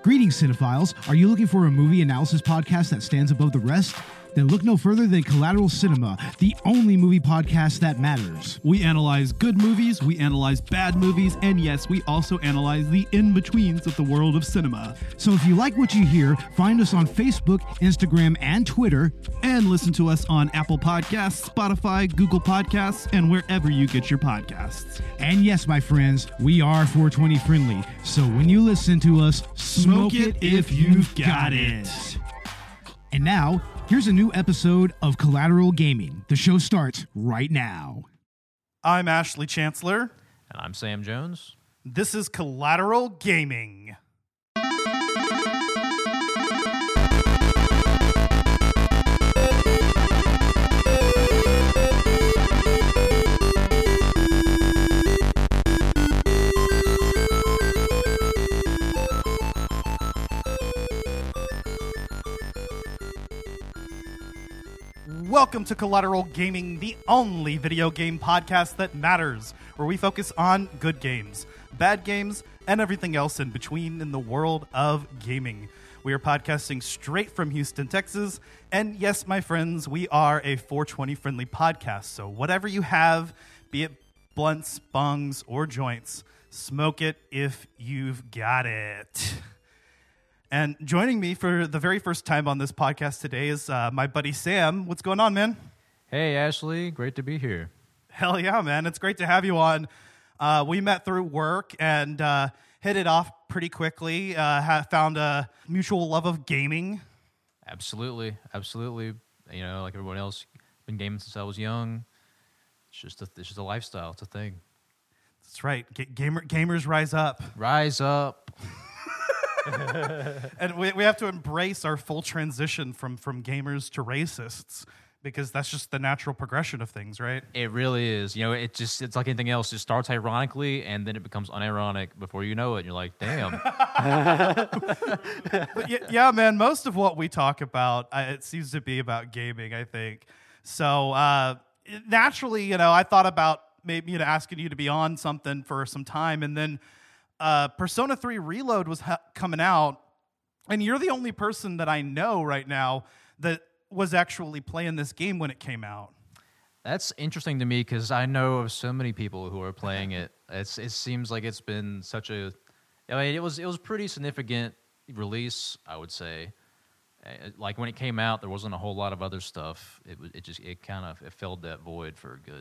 Greetings, cinephiles. Are you looking for a movie analysis podcast that stands above the rest? Then look no further than Collateral Cinema, the only movie podcast that matters. We analyze good movies, we analyze bad movies, and yes, we also analyze the in-betweens of the world of cinema. So if you like what you hear, find us on Facebook, Instagram, and Twitter. And listen to us on Apple Podcasts, Spotify, Google Podcasts, and wherever you get your podcasts. And yes, my friends, we are 420 friendly. So when you listen to us, smoke it if you've got it. And now, here's a new episode of Collateral Gaming. The show starts right now. I'm Ashley Chancellor. And I'm Sam Jones. This is Collateral Gaming. Welcome to Collateral Gaming, the only video game podcast that matters, where we focus on good games, bad games, and everything else in between in the world of gaming. We are podcasting straight from Houston, Texas, and yes, my friends, we are a 420-friendly podcast, so whatever you have, be it blunts, bongs, or joints, smoke it if you've got it. And joining me for the very first time on this podcast today is my buddy Sam. What's going on, man? Hey, Ashley. Great to be here. Hell yeah, man. It's great to have you on. We met through work and hit it off pretty quickly. Found a mutual love of gaming. Absolutely. You know, like everyone else, been gaming since I was young. It's just a lifestyle. It's a thing. That's right. Gamers rise up. Rise up. And we have to embrace our full transition from gamers to racists, because that's just the natural progression of things, right? It really is. You know, it's like anything else. It starts ironically, and then it becomes unironic before you know it. And you're like, damn. But yeah, man, most of what we talk about, it seems to be about gaming, I think. So naturally, you know, I thought about maybe asking you to be on something for some time, and then Persona 3 Reload was coming out, and you're the only person that I know right now that was actually playing this game when it came out. That's interesting to me because I know of so many people who are playing it. It seems like it's been such a... I mean, it was pretty significant release, I would say. Like when it came out, there wasn't a whole lot of other stuff. It filled that void for a good,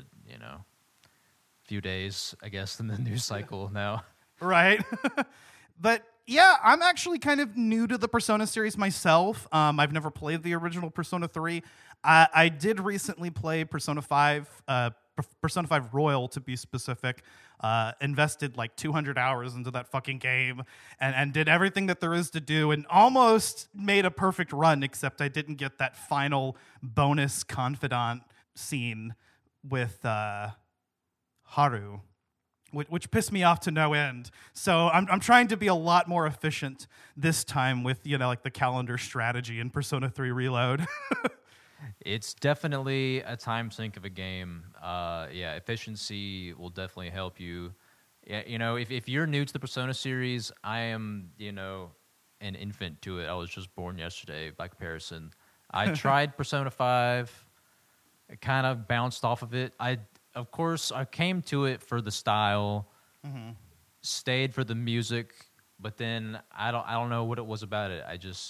few days, I guess, in the news cycle now. Right. But yeah, I'm actually kind of new to the Persona series myself. I've never played the original Persona 3. I did recently play Persona 5, Persona 5 Royal to be specific. Invested like 200 hours into that fucking game and did everything that there is to do and almost made a perfect run, except I didn't get that final bonus confidant scene with Haru. Which pissed me off to no end. So I'm trying to be a lot more efficient this time with, like the calendar strategy in Persona 3 Reload. It's definitely a time sink of a game. Efficiency will definitely help you. Yeah, if you're new to the Persona series, I am, an infant to it. I was just born yesterday by comparison. I tried Persona 5. I kind of bounced off of it. Of course, I came to it for the style, stayed for the music, but then I don't know what it was about it.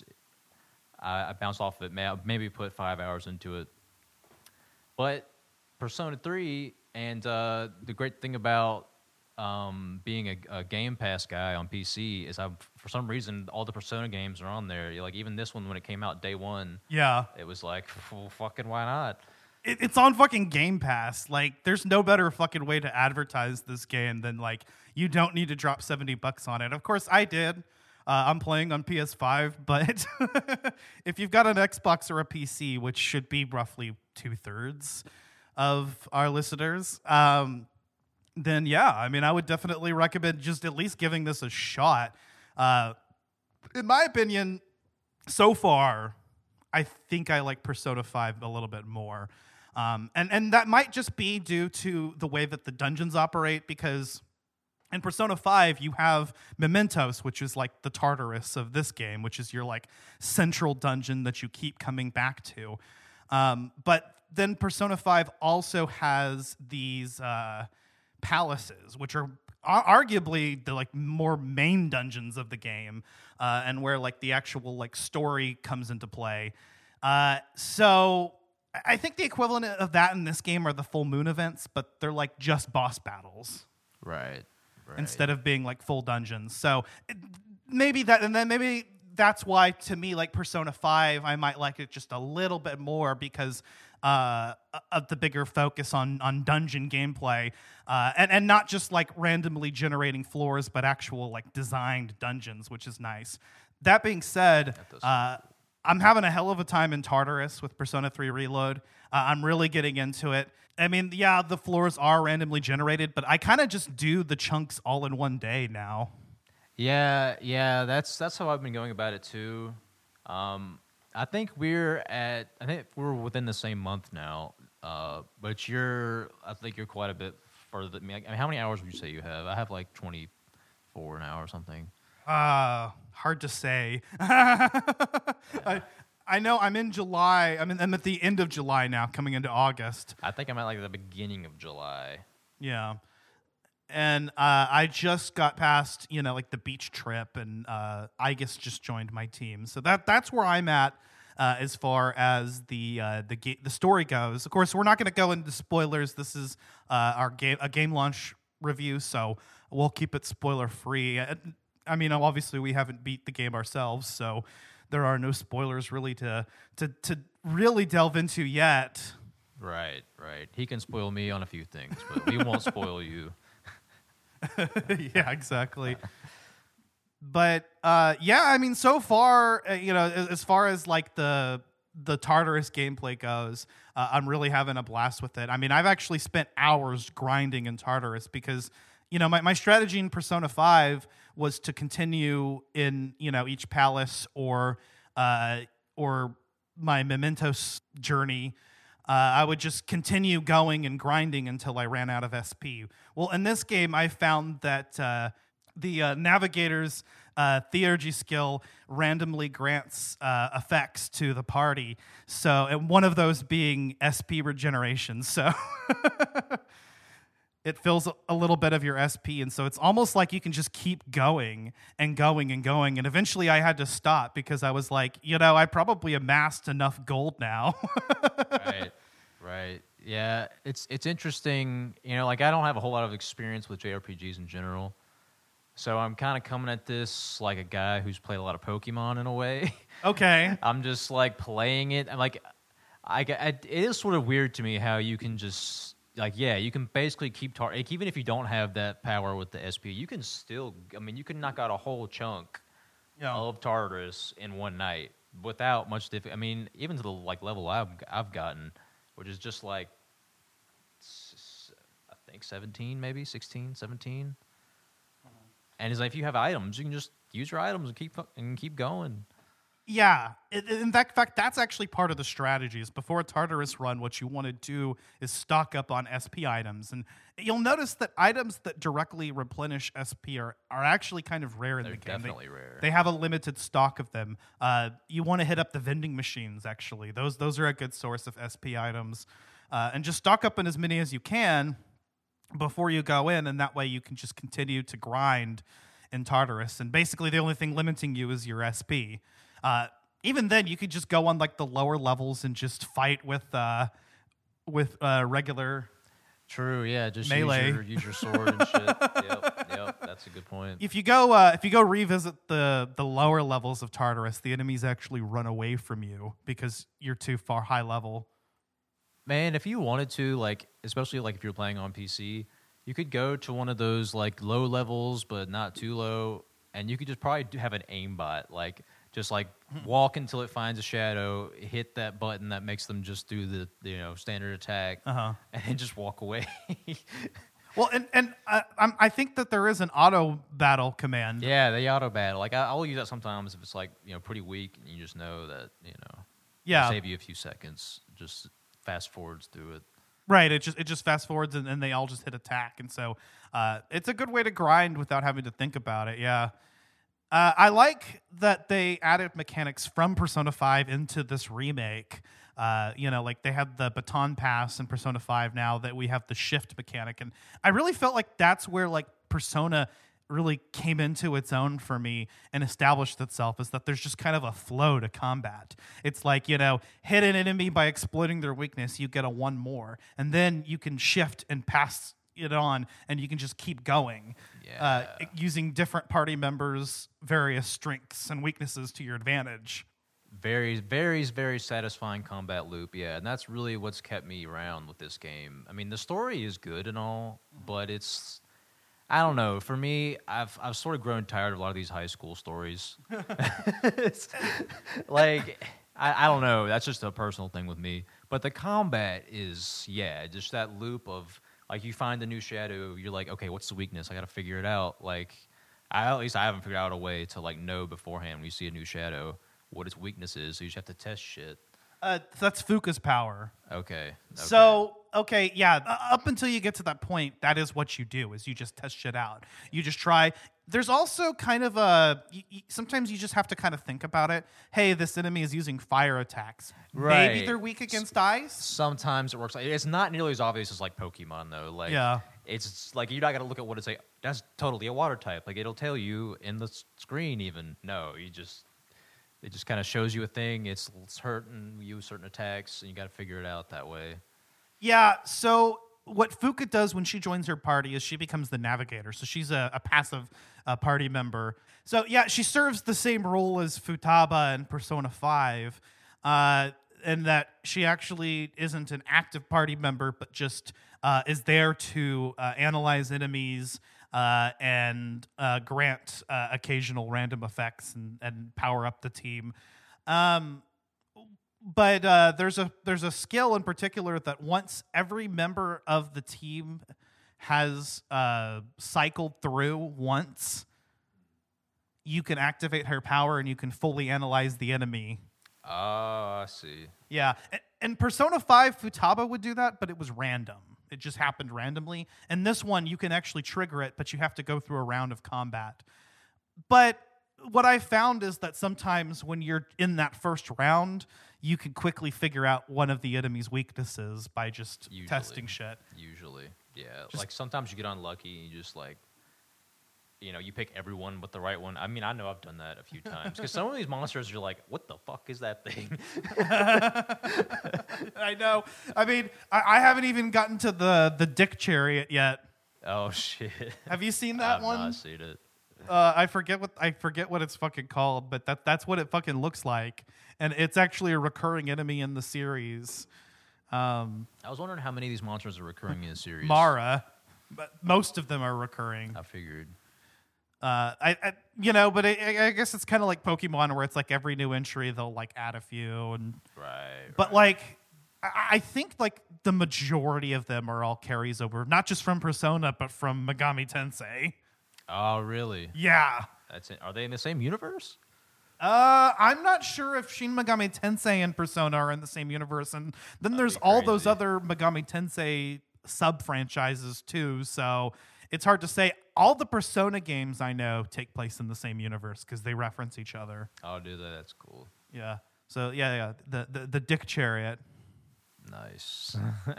I bounced off of it. Maybe put 5 hours into it. But Persona 3, and the great thing about being a Game Pass guy on PC is for some reason, all the Persona games are on there. Like even this one, when it came out day one, it was like, well, fucking why not? It's on fucking Game Pass. Like, there's no better fucking way to advertise this game than, like, you don't need to drop $70 on it. Of course, I did. I'm playing on PS5, but if you've got an Xbox or a PC, which should be roughly 2/3 of our listeners, then yeah, I mean, I would definitely recommend just at least giving this a shot. In my opinion, so far, I think I like Persona 5 a little bit more. And that might just be due to the way that the dungeons operate, because In Persona 5, you have Mementos, which is like the Tartarus of this game, which is your like central dungeon that you keep coming back to. But then Persona 5 also has these palaces, which are arguably the like more main dungeons of the game, and where like the actual like story comes into play. So I think the equivalent of that in this game are the full moon events, but they're like just boss battles. Right. Instead of being like full dungeons. So maybe that's why to me, like Persona 5, I might like it just a little bit more because of the bigger focus on dungeon gameplay, and not just like randomly generating floors, but actual like designed dungeons, which is nice. That being said, I'm having a hell of a time in Tartarus with Persona 3 Reload. I'm really getting into it. I mean, yeah, the floors are randomly generated, but I kind of just do the chunks all in one day now. Yeah, that's how I've been going about it too. I think we're within the same month now. But I think you're quite a bit further than me. I mean, how many hours would you say you have? I have like 24 now or something. Hard to say. I know I'm in July. I'm at the end of July now, coming into August. I think I'm at like the beginning of July. Yeah. And I just got past, like the beach trip, and Igus just joined my team. So that's where I'm at as far as the story goes. Of course, we're not going to go into spoilers. This is a game launch review, so we'll keep it spoiler free. I mean, obviously, we haven't beat the game ourselves, so there are no spoilers really to really delve into yet. Right. He can spoil me on a few things, but we won't spoil you. Yeah, exactly. But I mean, so far, as far as like the Tartarus gameplay goes, I'm really having a blast with it. I mean, I've actually spent hours grinding in Tartarus because my strategy in Persona 5 was to continue in each palace or my Mementos journey. I would just continue going and grinding until I ran out of SP. Well, in this game, I found that the Navigator's Theurgy skill randomly grants effects to the party. So, and one of those being SP regeneration. So it fills a little bit of your SP, and so it's almost like you can just keep going and going and going. And eventually I had to stop because I was like, I probably amassed enough gold now. Right. Yeah, it's interesting. Like I don't have a whole lot of experience with JRPGs in general. So I'm kind of coming at this like a guy who's played a lot of Pokemon in a way. Okay. I'm just like playing it. I'm like, it is sort of weird to me how you can just you can basically keep even if you don't have that power with the SP, you can still. I mean, you can knock out a whole chunk of Tartarus in one night without much difficulty. I mean, even to the like level I've gotten, which is just like I think 17, maybe 16, 17. And it's like if you have items, you can just use your items and keep going. Yeah. In fact, that's actually part of the strategy. Is before a Tartarus run, what you want to do is stock up on SP items. And you'll notice that items that directly replenish SP are actually kind of rare in the game. They're definitely rare. They have a limited stock of them. You want to hit up the vending machines, actually. Those are a good source of SP items. And just stock up on as many as you can before you go in, and that way you can just continue to grind in Tartarus. And basically the only thing limiting you is your SP. Even then, you could just go on like the lower levels and just fight with regular. True, yeah, just melee. Use your sword and shit. Yep, that's a good point. If you go revisit the lower levels of Tartarus, the enemies actually run away from you because you're too far high level. Man, if you wanted to, like, especially like if you're playing on PC, you could go to one of those like low levels but not too low, and you could just probably have an aimbot, like just like walk until it finds a shadow, hit that button that makes them just do the standard attack, and then just walk away. Well, and I think that there is an auto battle command. Yeah, the auto battle. Like I'll use that sometimes if it's like pretty weak, and you just know that it'll save you a few seconds. Just fast forwards through it. Right, it just fast forwards and then they all just hit attack, and so it's a good way to grind without having to think about it. Yeah, I like that they added mechanics from Persona 5 into this remake. Like they had the baton pass in Persona 5 now that we have the shift mechanic, and I really felt like that's where like Persona really came into its own for me and established itself, is that there's just kind of a flow to combat. It's like, hit an enemy by exploiting their weakness, you get a one more, and then you can shift and pass it on, and you can just keep going, using different party members' various strengths and weaknesses to your advantage. Very, very, very satisfying combat loop, yeah, and that's really what's kept me around with this game. I mean, the story is good and all, but it's, I don't know. For me, I've sort of grown tired of a lot of these high school stories. It's, like, I don't know. That's just a personal thing with me. But the combat is, just that loop of, like, you find the new shadow, you're like, okay, what's the weakness? I got to figure it out. Like, at least I haven't figured out a way to, like, know beforehand when you see a new shadow what its weakness is. So you just have to test shit. That's Fuka's power. Okay. So, up until you get to that point, that is what you do, is you just test shit out. You just try. There's also kind of sometimes you just have to kind of think about it. Hey, this enemy is using fire attacks. Right. Maybe they're weak against ice. Sometimes it works. It's not nearly as obvious as like Pokemon, though. Like, it's like you're not gonna look at what it's like. That's totally a water type. Like, it'll tell you in the screen. Even no, it just kind of shows you a thing. It's hurting you certain attacks, and you got to figure it out that way. Yeah. So what Fuka does when she joins her party is she becomes the navigator. So she's a passive party member. So she serves the same role as Futaba in Persona 5, and that she actually isn't an active party member, but just is there to analyze enemies and grant occasional random effects and power up the team. But there's a skill in particular that once every member of the team has cycled through once, you can activate her power and you can fully analyze the enemy. Oh, I see. Yeah. In Persona 5, Futaba would do that, but it was random. It just happened randomly. And this one, you can actually trigger it, but you have to go through a round of combat. But what I found is that sometimes when you're in that first round, you can quickly figure out one of the enemy's weaknesses by just testing shit. Usually, yeah. Like, sometimes you get unlucky and you just, like, you pick everyone but the right one. I mean, I know I've done that a few times. Because some of these monsters, you're like, what the fuck is that thing? I know. I mean, I haven't even gotten to the Dick Chariot yet. Oh, shit. Have you seen that one? I've not seen it. I forget what it's fucking called, but that's what it fucking looks like. And it's actually a recurring enemy in the series. I was wondering how many of these monsters are recurring in the series. Mara. But most of them are recurring. I figured. I guess it's kind of like Pokemon, where it's like every new entry they'll like add a few, and But like, I think like the majority of them are all carries over, not just from Persona, but from Megami Tensei. Oh, really? Yeah. That's it. Are they in the same universe? I'm not sure if Shin Megami Tensei and Persona are in the same universe, and then there's all those other Megami Tensei sub-franchises too, so it's hard to say. All the Persona games I know take place in the same universe because they reference each other. Oh, do they? That's cool. Yeah. So the Dick Chariot. Nice.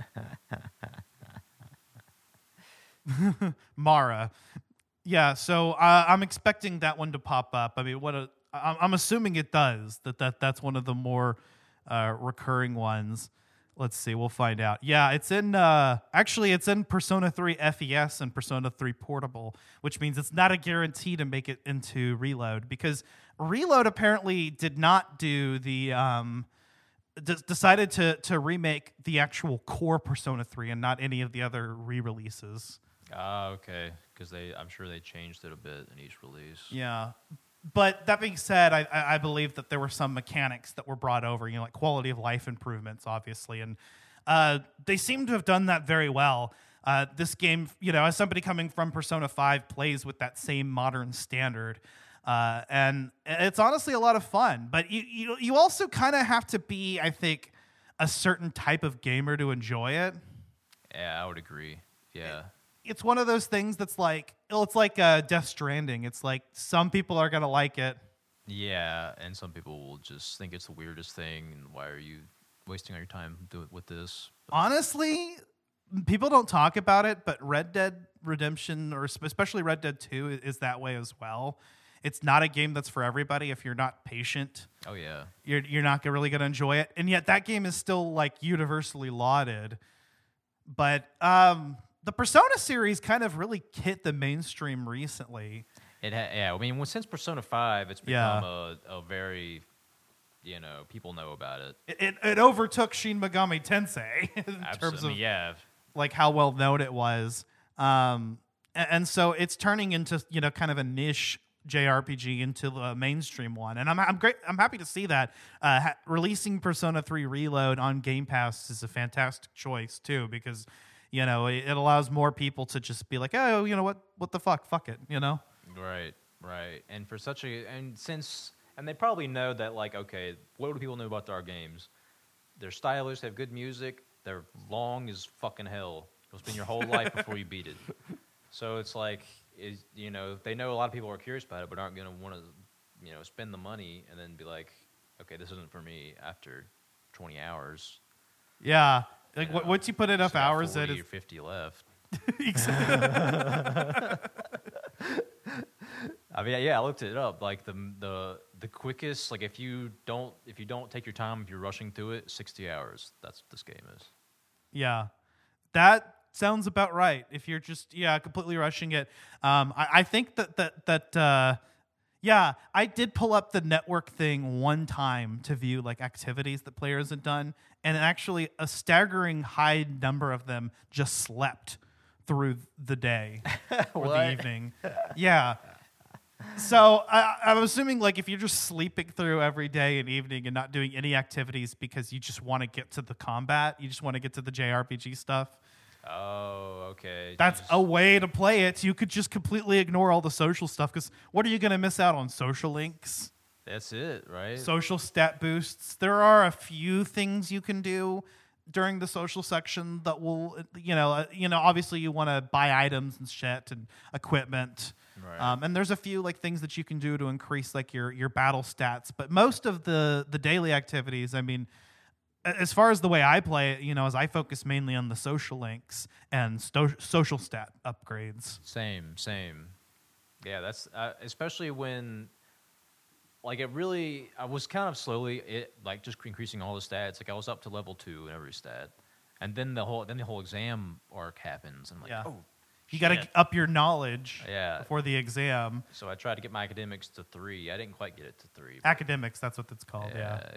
Mara. Yeah. So I'm expecting that one to pop up. I mean, I'm assuming it does. That's one of the more recurring ones. Let's see. We'll find out. Yeah, it's in. Actually, it's in Persona 3 FES and Persona 3 Portable, which means it's not a guarantee to make it into Reload, because Reload apparently did not do the. Decided to remake the actual core Persona 3 and not any of the other re-releases. Ah, okay. Because I'm sure they changed it a bit in each release. Yeah. But that being said, I believe that there were some mechanics that were brought over, like quality of life improvements, obviously. And they seem to have done that very well. This game, as somebody coming from Persona 5, plays with that same modern standard. And it's honestly a lot of fun. But you also kind of have to be, I think, a certain type of gamer to enjoy it. Yeah, I would agree. Yeah. It's one of those things that's like, it's like Death Stranding. It's like some people are gonna like it. Yeah, and some people will just think it's the weirdest thing, and why are you wasting all your time with this? Honestly, people don't talk about it, but Red Dead Redemption, or especially Red Dead 2, is that way as well. It's not a game that's for everybody. If you're not patient, Oh yeah. you're not really going to enjoy it. And yet that game is still like universally lauded. But the Persona series kind of really hit the mainstream recently. Yeah, I mean, since Persona 5, it's become a very, people know about it. It overtook Shin Megami Tensei in terms of yeah. like how well known it was. And so it's turning into, kind of a niche JRPG into the mainstream one. And I'm happy to see that. Releasing Persona 3 Reload on Game Pass is a fantastic choice too, because, it allows more people to just be like, oh, what the fuck it, Right. And for and they probably know that, like, okay, what do people know about our games? They're stylish, they have good music, they're long as fucking hell. You'll spend your whole life before you beat it. So it's like, they know a lot of people are curious about it, but aren't going to want to, spend the money and then be like, okay, this isn't for me after 20 hours. Yeah. Like, once you put enough hours in, 40 or 50 left. I mean, yeah, I looked it up. Like the quickest, like if you don't take your time, if you're rushing through it, 60 hours. That's what this game is. Yeah, that sounds about right. If you're just completely rushing it, I think that I did pull up the network thing one time to view like activities that players had done, and actually a staggering high number of them just slept through the day or the evening. Yeah. So I'm assuming, like, if you're just sleeping through every day and evening and not doing any activities because you just want to get to the combat, you just want to get to the JRPG stuff. Oh, okay. That's a way to play it. You could just completely ignore all the social stuff, because what are you going to miss out on? Social links? That's it, right? Social stat boosts. There are a few things you can do during the social section that will, obviously you want to buy items and shit and equipment. Right. And there's a few like things that you can do to increase like your battle stats. But most of the daily activities, I mean, as far as the way I play it, as I focus mainly on the social links and social stat upgrades. Same. Yeah, that's especially when, like, I was kind of slowly just increasing all the stats. Like I was up to level 2 in every stat, and then the whole exam arc happens. I'm like, oh. You got to up your knowledge before the exam. So I tried to get my academics to 3. I didn't quite get it to 3. Academics, that's what it's called. Yeah.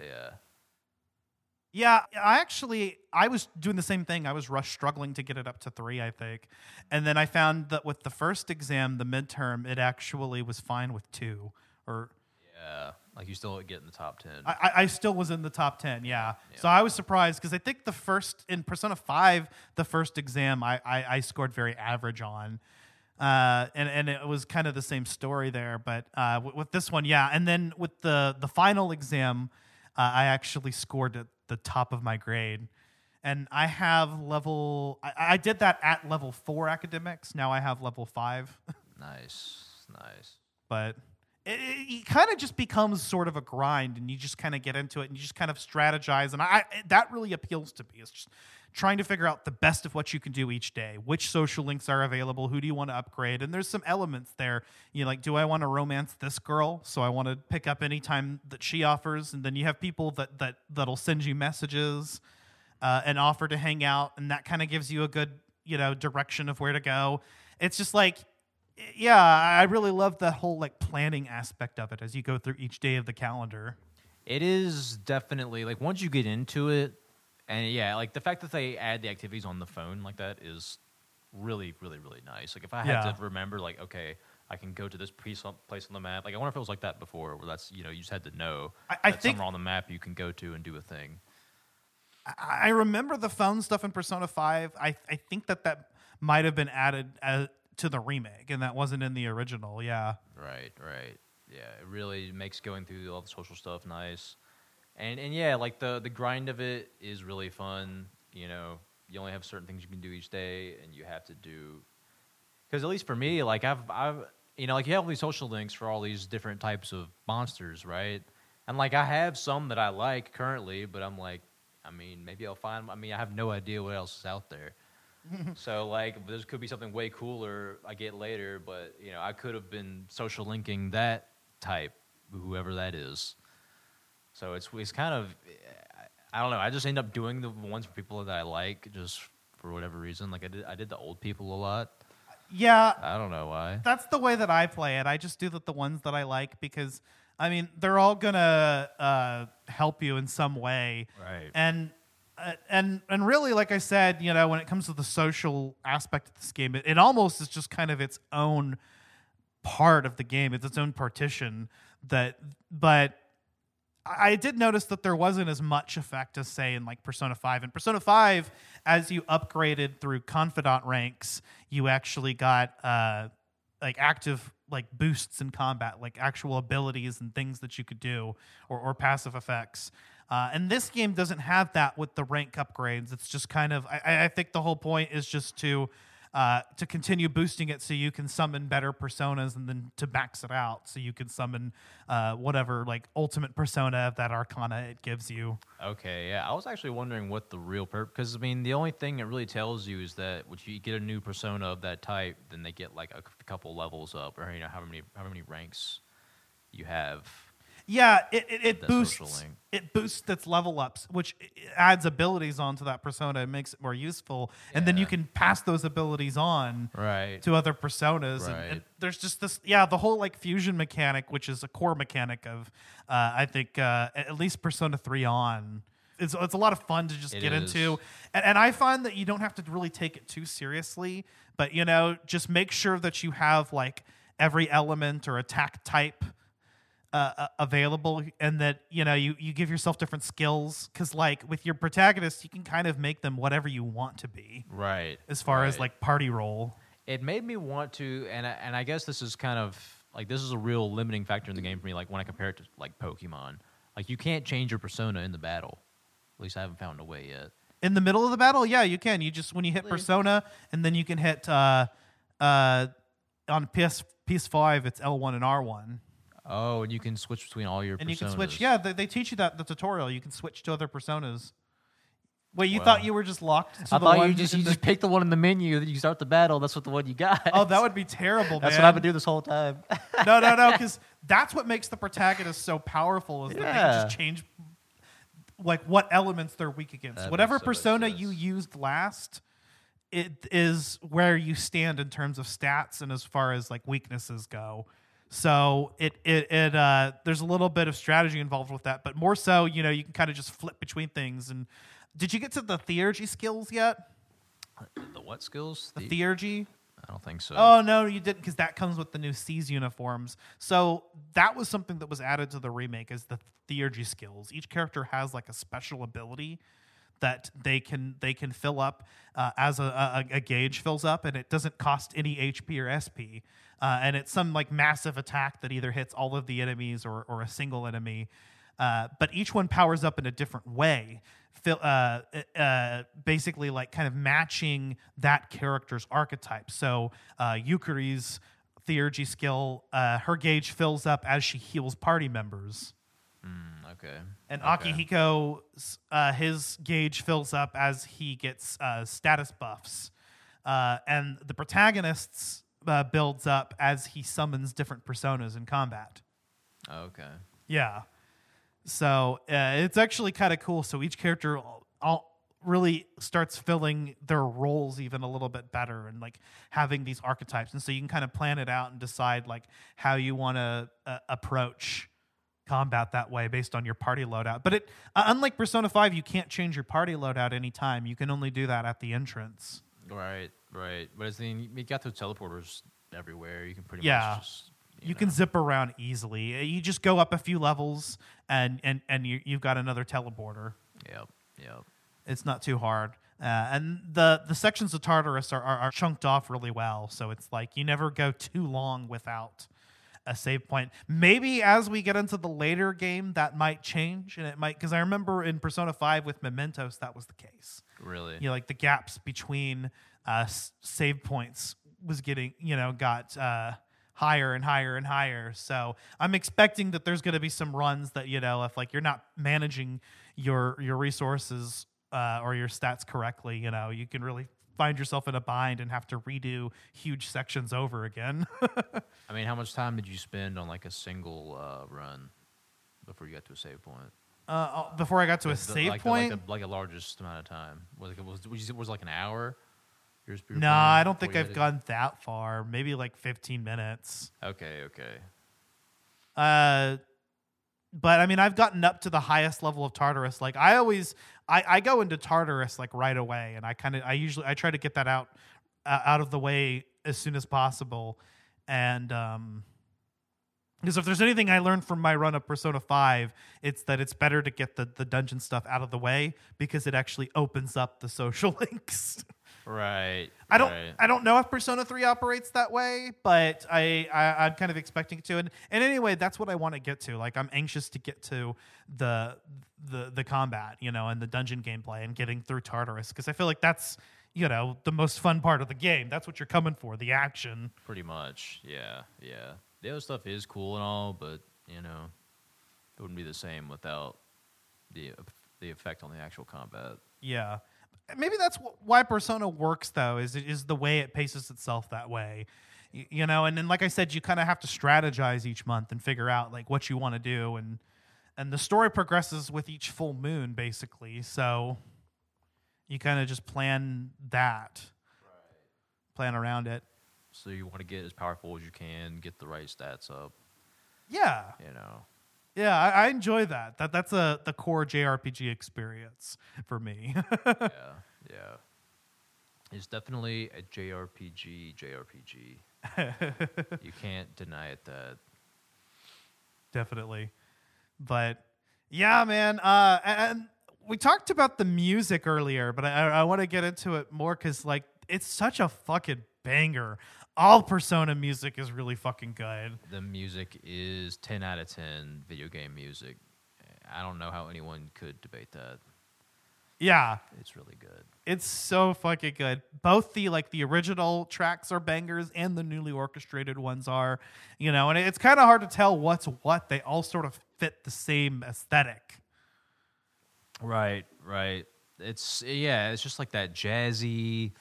Yeah, I was doing the same thing. I was struggling to get it up to 3, I think. And then I found that with the first exam, the midterm, it actually was fine with 2. Yeah, like you still get in the top 10. I still was in the top 10, yeah. So I was surprised, because I think in Persona 5, the first exam, I scored very average on. And it was kind of the same story there. But with this one, yeah. And then with the final exam, I actually scored at the top of my grade. And I have I did that at level 4 academics. Now I have level 5. Nice. But it kind of just becomes sort of a grind, and you just kind of get into it, and you just kind of strategize. And that really appeals to me. It's just trying to figure out the best of what you can do each day. Which social links are available? Who do you want to upgrade? And there's some elements there. Like, do I want to romance this girl? So I want to pick up any time that she offers. And then you have people that'll send you messages and offer to hang out, and that kind of gives you a good, direction of where to go. It's just like, yeah, I really love the whole like planning aspect of it as you go through each day of the calendar. It is definitely, like, once you get into it, and yeah, like the fact that they add the activities on the phone like that is really, really, really nice. Like if I had to remember, like, okay, I can go to this place on the map. Like I wonder if it was like that before, where that's, you just had to know I that think somewhere on the map you can go to and do a thing. I remember the phone stuff in Persona 5. I think that might have been added to the remake, and that wasn't in the original. Yeah. Right. Yeah, it really makes going through all the social stuff nice. And yeah, like the grind of it is really fun. you only have certain things you can do each day, and you have to do. Because at least for me, like I've you know, like you have all these social links for all these different types of monsters, right? And like I have some that I like currently, but I'm like, I mean, maybe I'll find. I mean, I have no idea what else is out there. So like, there could be something way cooler I get later, but you know, I could have been social linking that type, whoever that is. So it's kind of, I don't know. I just end up doing the ones for people that I like, just for whatever reason. Like I did the old people a lot. Yeah, I don't know why. that's the way that I play it. I just do the ones that I like because, I mean, they're all gonna help you in some way, Right. And really, like I said, you know, when it comes to the social aspect of this game, it almost is just kind of its own part of the game. It's its own partition. But I did notice that there wasn't as much effect as, say, in like Persona 5. In Persona 5, as you upgraded through Confidant ranks, you actually got like active like boosts in combat, like actual abilities and things that you could do, or passive effects. And this game doesn't have that with the rank upgrades. It's just kind of, I think the whole point is just to continue boosting it so you can summon better personas, and then to max it out so you can summon whatever like ultimate persona of that arcana it gives you. Okay, yeah. I was actually wondering what the real purpose, because I mean, the only thing it really tells you is that when you get a new persona of that type, then they get like a couple levels up, or you know, how many ranks you have. Yeah, it That boosts social link. it boosts its level ups, which adds abilities onto that persona and makes it more useful. And then you Yeah. can pass those abilities on Right. to other personas. And Right. there's just this, the whole like fusion mechanic, which is a core mechanic of, I think, at least Persona 3 on. It's a lot of fun to just It get is. into. And I find that you don't have to really take it too seriously, but, you know, just make sure that you have like every element or attack type available, and that, you know, you give yourself different skills, because like with your protagonists, you can kind of make them whatever you want to be Right. as far as Right. like party role. It made me want to, and I guess this is kind of like, this is a real limiting factor in the game for me. Like when I compare it to like Pokemon, like you can't change your persona in the battle. At least I haven't found a way yet. In the middle of the battle, yeah, you can. You just, when you hit Really? persona, and then you can hit on PS5, it's L1 and R1. Oh, and you can switch between all your personas. And you can switch. Yeah, they teach you that in the tutorial. You can switch to other personas. Wait, you Wow. thought you were just locked to I the thought one you just in the- pick the one in the menu that you start the battle. That's what the one you got. Oh, that would be terrible, That's man. what I've been doing this whole time. No, because that's what makes the protagonist so powerful, is that they can Yeah. just change like what elements they're weak against. That Whatever makes so much persona sense. you used last, it is where you stand in terms of stats and as far as like weaknesses go. So there's a little bit of strategy involved with that, but more so, you know, you can kind of just flip between things. And did you get to the theurgy skills yet? The what skills? The theurgy? I don't think so. Oh, no, you didn't, because that comes with the new C's uniforms. So that was something that was added to the remake, is the theurgy skills. Each character has like a special ability that they can fill up as a gauge fills up, and it doesn't cost any HP or SP. And it's some like massive attack that either hits all of the enemies or a single enemy. But each one powers up in a different way, basically like kind of matching that character's archetype. So Yukari's theurgy skill, her gauge fills up as she heals party members. Okay. And Okay. Akihiko's his gauge fills up as he gets status buffs. And the protagonist's builds up as he summons different personas in combat. Okay. Yeah. So it's actually kind of cool. So each character all really starts filling their roles even a little bit better, and like having these archetypes. And so you can kind of plan it out and decide like how you want to approach combat that way based on your party loadout. But unlike Persona 5, you can't change your party loadout anytime. You can only do that at the entrance. Right. But it's you got those teleporters everywhere. You can pretty Yeah. much just You can zip around easily. You just go up a few levels and you've got another teleporter. Yep. It's not too hard. And the sections of Tartarus are chunked off really well. So it's like you never go too long without a save point. Maybe as we get into the later game, that might change, and it might, because I remember in Persona 5 with Mementos, that was the case. Really? You know, like the gaps between save points was getting, got higher and higher and higher. So I'm expecting that there's going to be some runs that, if like you're not managing your resources or your stats correctly, you can really find yourself in a bind and have to redo huge sections over again. I mean, how much time did you spend on like a single run before you got to a save point? Before I got to a save point? Like the largest amount of time. Was it like an hour? No, I don't think I've gone that far. Maybe like 15 minutes. Okay. But I mean, I've gotten up to the highest level of Tartarus. Like I go into Tartarus like right away, and I try to get that out of the way as soon as possible. And because if there's anything I learned from my run of Persona 5, it's that it's better to get the dungeon stuff out of the way because it actually opens up the social links. Right. I don't know if Persona 3 operates that way, but I'm kind of expecting it to. And anyway, that's what I want to get to. Like, I'm anxious to get to the combat, and the dungeon gameplay and getting through Tartarus, because I feel like that's, the most fun part of the game. That's what you're coming for, the action. Pretty much. Yeah. The other stuff is cool and all, but it wouldn't be the same without the effect on the actual combat. Yeah. Maybe that's why Persona works, though, is the way it paces itself that way. And then, like I said, you kind of have to strategize each month and figure out like what you want to do, and the story progresses with each full moon, basically. So you kind of just plan plan around it. So you want to get as powerful as you can, get the right stats up. Yeah. Yeah, I enjoy that. That's the core JRPG experience for me. Yeah. It's definitely a JRPG. You can't deny it that. Definitely. But yeah, man. And we talked about the music earlier, but I want to get into it more because like it's such a fucking banger. All Persona music is really fucking good. The music is 10 out of 10 video game music. I don't know how anyone could debate that. Yeah. It's really good. It's so fucking good. Both the original tracks are bangers and the newly orchestrated ones are, and it's kind of hard to tell what's what. They all sort of fit the same aesthetic. Right. It's just like that jazzy,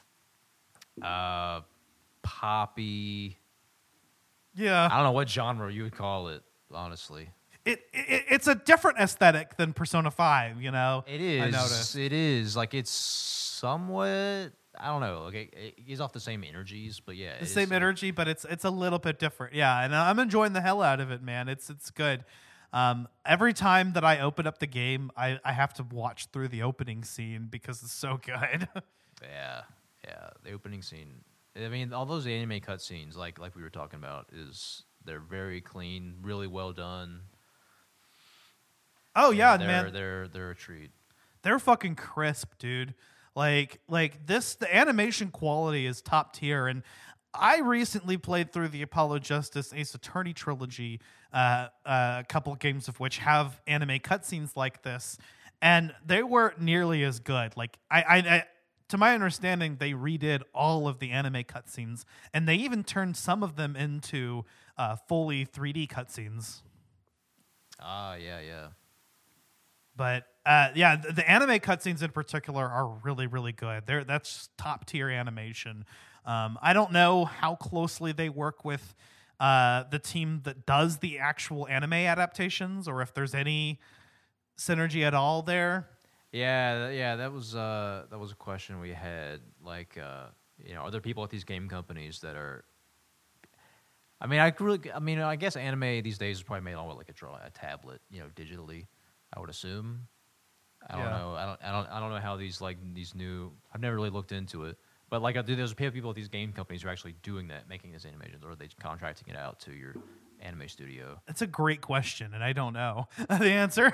poppy. Yeah. I don't know what genre you would call it, honestly. It's a different aesthetic than Persona 5, It is. I noticed. It is. Like, it's somewhat, I don't know. Okay, it gives off the same energies, but yeah. The same energy, but it's a little bit different. Yeah, and I'm enjoying the hell out of it, man. It's good. Every time that I open up the game, I have to watch through the opening scene because it's so good. Yeah. The opening scene. I mean, all those anime cutscenes, like we were talking about, they're very clean, really well done. Oh yeah, man, they're a treat. They're fucking crisp, dude. Like this, the animation quality is top tier. And I recently played through the Apollo Justice Ace Attorney trilogy, a couple of games of which have anime cutscenes like this, and they weren't nearly as good. Like I to my understanding, they redid all of the anime cutscenes, and they even turned some of them into fully 3D cutscenes. Yeah. But the anime cutscenes in particular are really, really good. That's top tier animation. I don't know how closely they work with the team that does the actual anime adaptations, or if there's any synergy at all there. Yeah, that was a question we had. Like, are there people at these game companies that are? I mean, I guess anime these days is probably made on like a tablet, digitally. I would assume. I don't know. I don't know how these new. I've never really looked into it, but like, there's people at these game companies who are actually doing that, making these animations, or are they contracting it out to your anime studio? That's a great question, and I don't know the answer.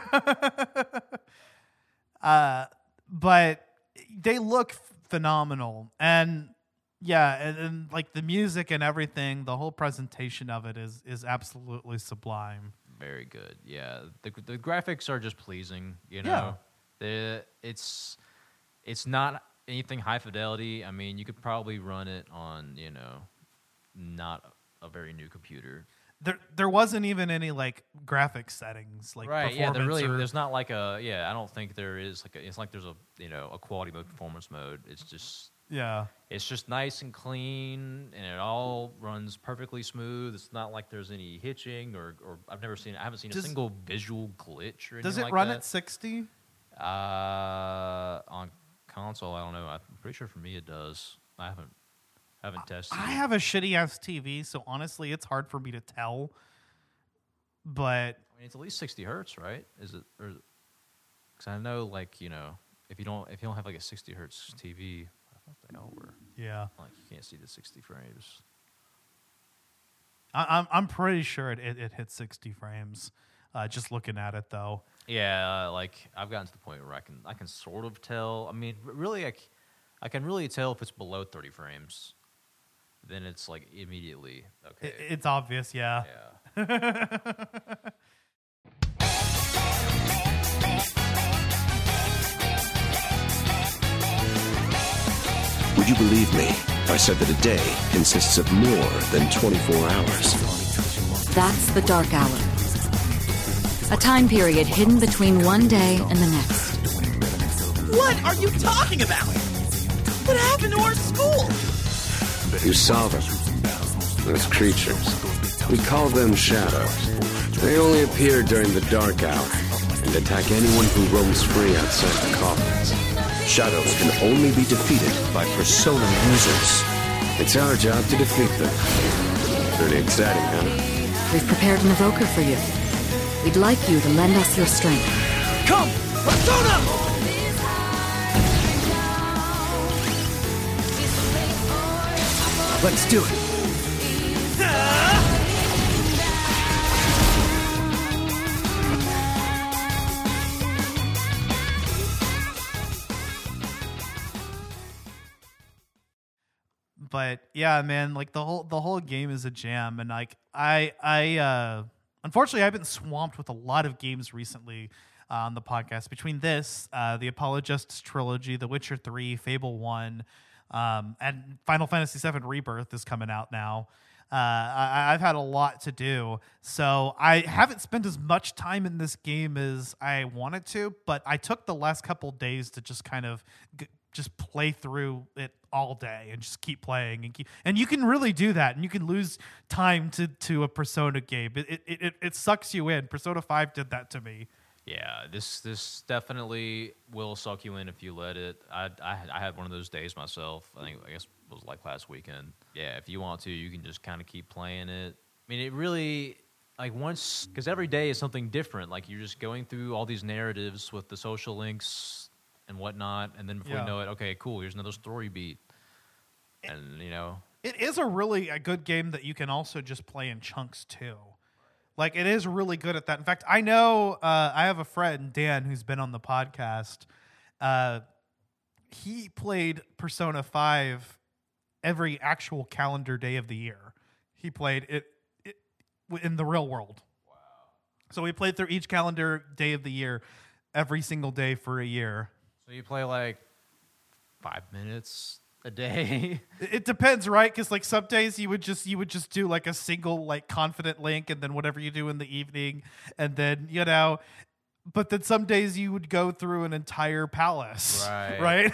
But they look phenomenal, and Yeah, and like the music and everything, the whole presentation of it is absolutely sublime. Very good. Yeah, the graphics are just pleasing. You know, it's not anything high fidelity. I mean, you could probably run it on not a very new computer. There wasn't even any like graphics settings like right. Yeah, performance there's not like a I don't think there is it's like there's a a quality mode, performance mode. It's just nice and clean, and it all runs perfectly smooth. It's not like there's any hitching or I haven't seen a single visual glitch or anything like that. Does it run at 60? On console, I don't know. I'm pretty sure for me it does. I haven't tested. I have a shitty ass TV, so honestly, it's hard for me to tell. But I mean, it's at least 60 hertz, right? Is it? Because I know, like if you don't have like a 60 hertz TV, I thought they all were. Yeah, like you can't see the 60 frames. I'm pretty sure it hits 60 frames. Just looking at it though. Yeah, like I've gotten to the point where I can sort of tell. I mean, really, I can really tell if it's below 30 frames. Then it's like immediately okay. It's obvious, yeah. Would you believe me if I said that a day consists of more than 24 hours? That's the dark hour. A time period hidden between one day and the next. What are you talking about? What happened to our school? You saw them. Those creatures. We call them shadows. They only appear during the dark hour and attack anyone who roams free outside the coffins. Shadows can only be defeated by Persona users. It's our job to defeat them. Pretty exciting, huh? We've prepared an evoker for you. We'd like you to lend us your strength. Come! Persona! Let's do it. But yeah, man, like the whole game is a jam, and like I unfortunately I've been swamped with a lot of games recently on the podcast. Between this, the Apollo Justice trilogy, The Witcher 3, Fable 1, and Final Fantasy VII Rebirth is coming out now. I've had a lot to do, so I haven't spent as much time in this game as I wanted to. But I took the last couple days to just kind of just play through it all day and just keep playing and you can really do that, and you can lose time to a Persona game. It sucks you in. Persona 5 did that to me. Yeah, this definitely will suck you in if you let it. I had one of those days myself. I guess it was like last weekend. Yeah, if you want to, you can just kind of keep playing it. I mean, it really because every day is something different. Like you're just going through all these narratives with the social links and whatnot, and then before you know it, okay, cool, here's another story beat, and it is a good game that you can also just play in chunks too. Like, it is really good at that. In fact, I know I have a friend, Dan, who's been on the podcast. He played Persona 5 every actual calendar day of the year. He played it in the real world. Wow. So we played through each calendar day of the year, every single day for a year. So you play like 5 minutes a day? It depends, right? Because like some days you would just do like a single like confident link, and then whatever you do in the evening, and then but then some days you would go through an entire palace, right?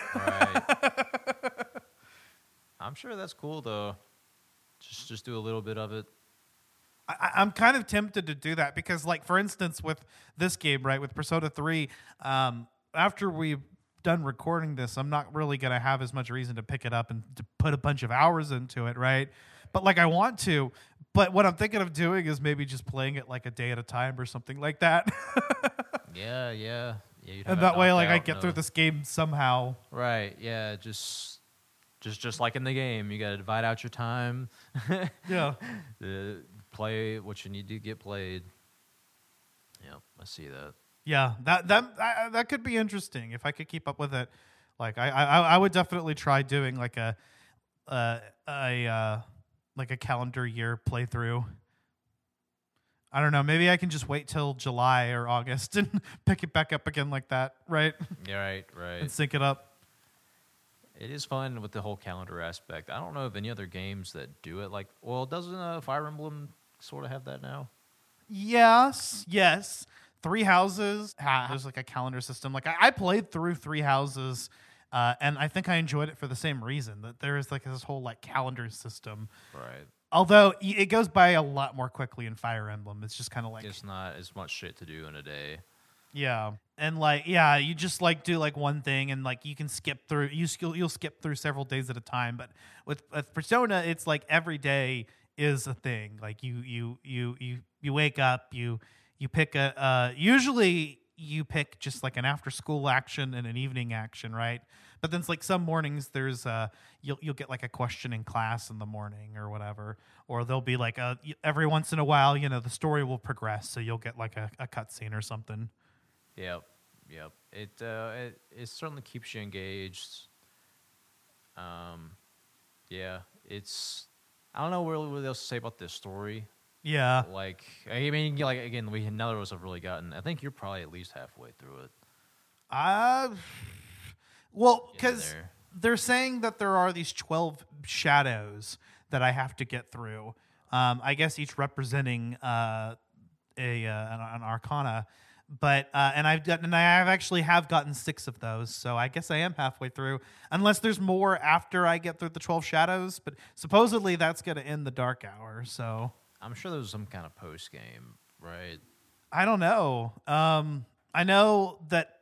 I'm sure that's cool though. Just do a little bit of it. I'm kind of tempted to do that because, like, for instance, with this game, right, with Persona 3, after we've done recording this, I'm not really going to have as much reason to pick it up and to put a bunch of hours into it, right? But, like, I want to. But what I'm thinking of doing is maybe just playing it, like, a day at a time or something like that. Yeah. And that way, like, I get through this game somehow. Right, yeah, just like in the game, you got to divide out your time. Yeah. Play what you need to get played. Yeah, I see that. Yeah, that could be interesting if I could keep up with it. Like I would definitely try doing like like a calendar year playthrough. I don't know. Maybe I can just wait till July or August and pick it back up again like that, right? Yeah, right. And sync it up. It is fun with the whole calendar aspect. I don't know of any other games that do it. Like, well, doesn't Fire Emblem sort of have that now? Yes. Three Houses there's like a calendar system. Like I played through Three Houses, and I think I enjoyed it for the same reason, that there is like this whole like calendar system. Right. Although it goes by a lot more quickly in Fire Emblem. It's just kind of like It's not as much shit to do in a day. yeah, and like yeah, you just like do like one thing, and like you can skip through. You'll skip through several days at a time. But with Persona, it's like every day is a thing. Like you wake up, you pick usually you pick just like an after school action and an evening action, right? But then it's like some mornings there's you'll get like a question in class in the morning or whatever, or there'll be like every once in a while, the story will progress, so you'll get like a cutscene or something. Yep. It certainly keeps you engaged. Yeah, it's I don't know really what else to say about this story. Yeah. Like I mean, like again, none of us have really gotten. I think you're probably at least halfway through it. Well, because they're saying that there are these 12 shadows that I have to get through. I guess each representing an arcana, but and I actually have gotten 6 of those, so I guess I am halfway through. Unless there's more after I get through the 12 shadows, but supposedly that's going to end the Dark Hour. So I'm sure there's some kind of post game, right? I don't know. I know that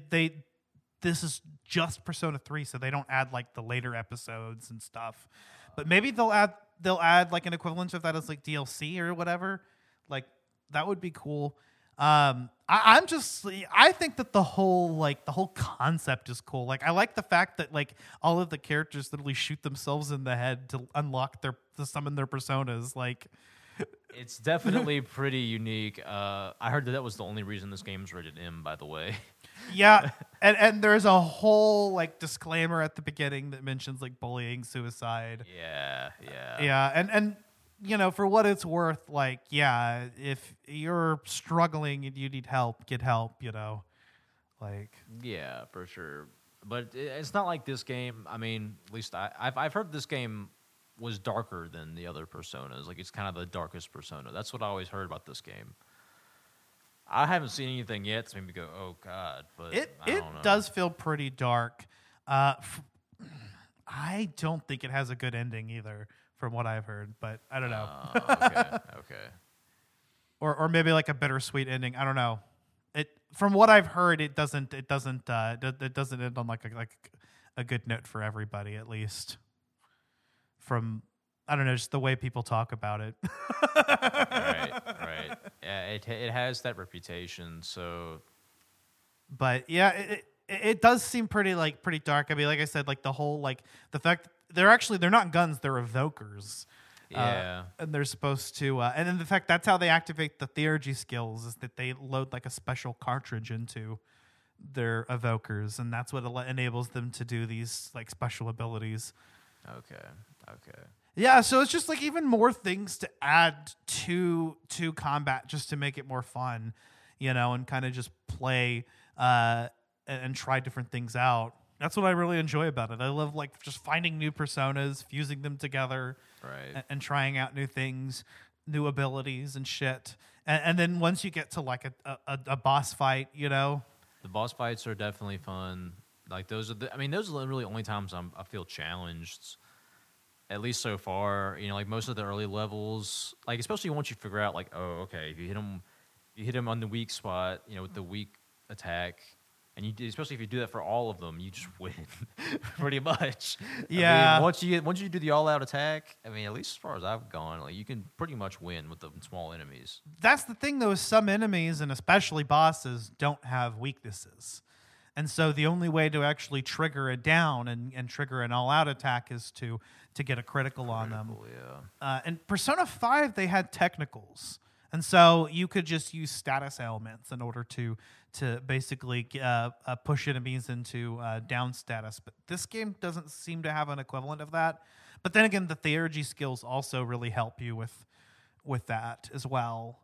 this is just Persona 3, so they don't add like the later episodes and stuff. But maybe they'll add like an equivalent of that as like DLC or whatever. Like that would be cool. I think that the whole concept is cool. Like I like the fact that like all of the characters literally shoot themselves in the head to unlock to summon their personas. Like it's definitely pretty unique. I heard that was the only reason this game's rated M, by the way. Yeah, and there's a whole like disclaimer at the beginning that mentions like bullying, suicide. Yeah. And for what it's worth, like if you're struggling and you need help, get help. Like yeah, for sure. But it's not like this game. I mean, at least I've heard this game was darker than the other Personas. Like it's kind of the darkest Persona. That's what I always heard about this game. I haven't seen anything yet to make me go, oh god, but it I don't know. Does feel pretty dark. I don't think it has a good ending either, from what I've heard. But I don't know. Okay. Or maybe like a bittersweet ending. I don't know. From what I've heard, it doesn't end on like a good note for everybody, at least. From I don't know, just the way people talk about it. Right. Yeah, it has that reputation. So, but yeah, it does seem pretty dark. I mean, like I said, like the whole like the fact they're not guns, they're evokers. Yeah, and they're supposed to, and then the fact that's how they activate the theurgy skills is that they load like a special cartridge into their evokers, and that's what enables them to do these like special abilities. Okay. Yeah, so it's just like even more things to add to combat just to make it more fun, and kind of just play and try different things out. That's what I really enjoy about it. I love like just finding new personas, fusing them together, right, and trying out new things, new abilities and shit. And then once you get to like a boss fight, the boss fights are definitely fun. Like those are those are the really only times I feel challenged. At least so far, like most of the early levels, like especially once you figure out, like, oh, okay, if you hit him on the weak spot, with the weak attack, and especially if you do that for all of them, you just win, pretty much. Yeah. Once you do the all-out attack, at least as far as I've gone, like you can pretty much win with the small enemies. That's the thing, though. Is some enemies and especially bosses don't have weaknesses. And so the only way to actually trigger it down and trigger an all-out attack is to get a critical on them. Yeah. And Persona 5, they had technicals. And so you could just use status ailments in order to basically push enemies into down status. But this game doesn't seem to have an equivalent of that. But then again, the theurgy skills also really help you with that as well.